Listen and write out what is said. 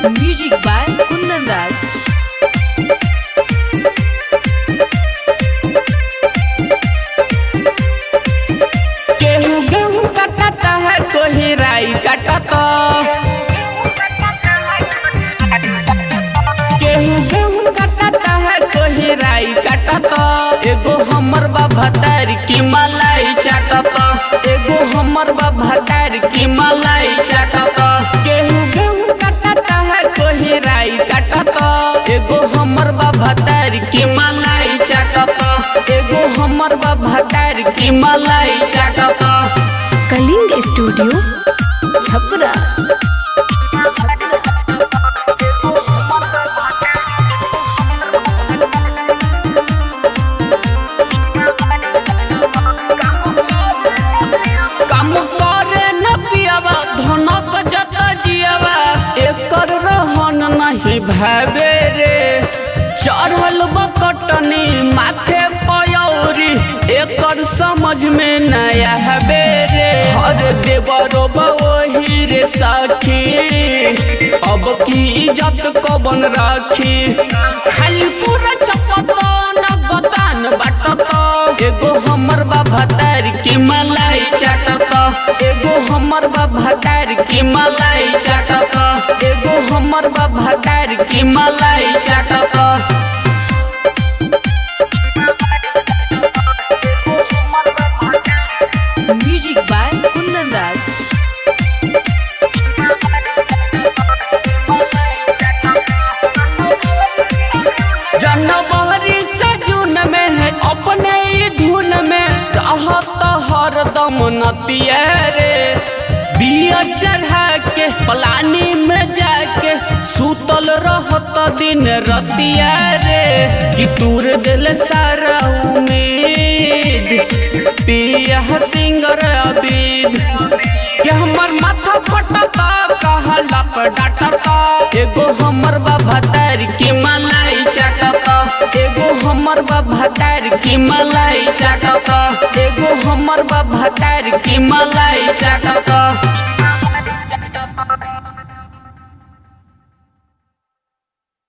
Music by Kundan Raj. गेहूँ गेहूँ काटता है कोई राई काटता। गेहूँ गेहूँ काटता है कोई राई काटता। एगो हमर बाबा तार की मलाई चाटता। एगो हमर बाबा तार की मलाई चाटता। गेहूँ गेहूँ काटता है कोई राई काटता। एगो हमर बाबा तार की मलाई चाटता। एगो हमर बाबा तार की मलाई चाटता। कलिंग स्टूडियो छपरा। काम करे न पियावा धनक जत जियावा। एकर रहन नहीं भावे रे। चढ़ल बकटनी माथे पयौरी। एकर समझ में नया हवे रे। हर देवरो वही रे साखी। अब की इज्जत कबन राखी। खाली पूरा चपता न गतान बाटता। एगो हमर बाबा तार की मलाई चाटता। एगो हमर बाबा तार की मलाई चाटता। एगो हमर बाबा तार की मलाई चाटता। Music by Kundan Raj. जनवरी से जून में है अपने ही धुन में रहत हरदम नतिया रे। बिया चढ़ा के पलानी में जाके सुतल रहत दिन रतिया रे। कि तूर दिल सारा उम्मीद पिया सिंगर अबीद। कि हमर माथा पटता कहला पर डाटता। एगो हमर बाबा तार की मलाई चाटता। एगो हमर बाबा तार की मलाई चाटता। एगो हमर बाबा तार की मलाई चाटता।